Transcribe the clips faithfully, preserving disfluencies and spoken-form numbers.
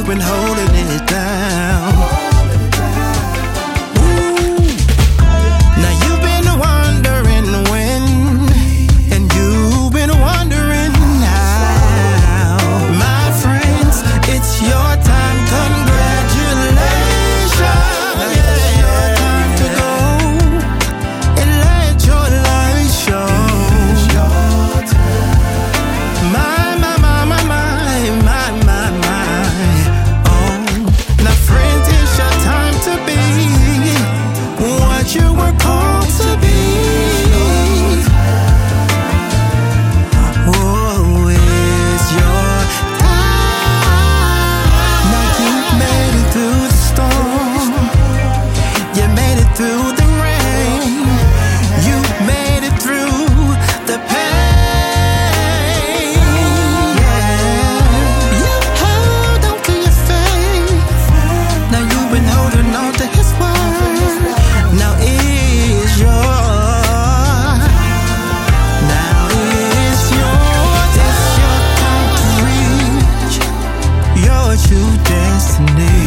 been holding it down. Ooh. Now you've been wondering when, and you've been wondering how. My friends, it's your time. Congratulations. It's your time to go and let your light show. My, my, my, my, my, my, my, my. Oh, now friends, it's your time to be what you were called to be. Oh, it's your time. Now you made it through the storm. You made it through the rain. You made it through the pain. Yeah. You held on to your faith. Now you've been holding on to His word. Now it's your. Now it's your. It's your time to reach your true destiny.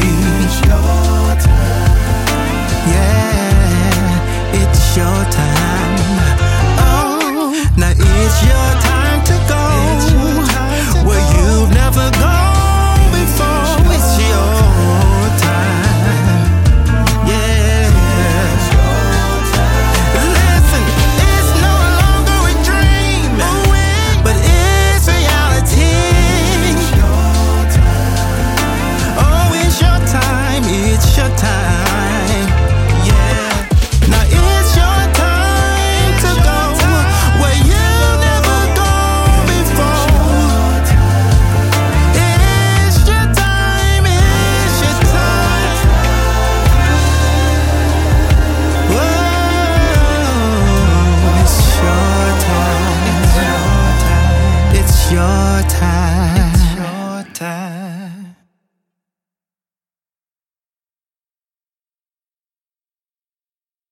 Yeah, it's your time. Oh, now it's your time to go where you've never gone before. It's your time. Yeah. Listen, it's no longer a dream, but it's reality. Oh, it's your time. It's your time. Yeah. Now it's your time to go where you've never gone before. It's your time. It's your time. Whoa, it's your time. It's your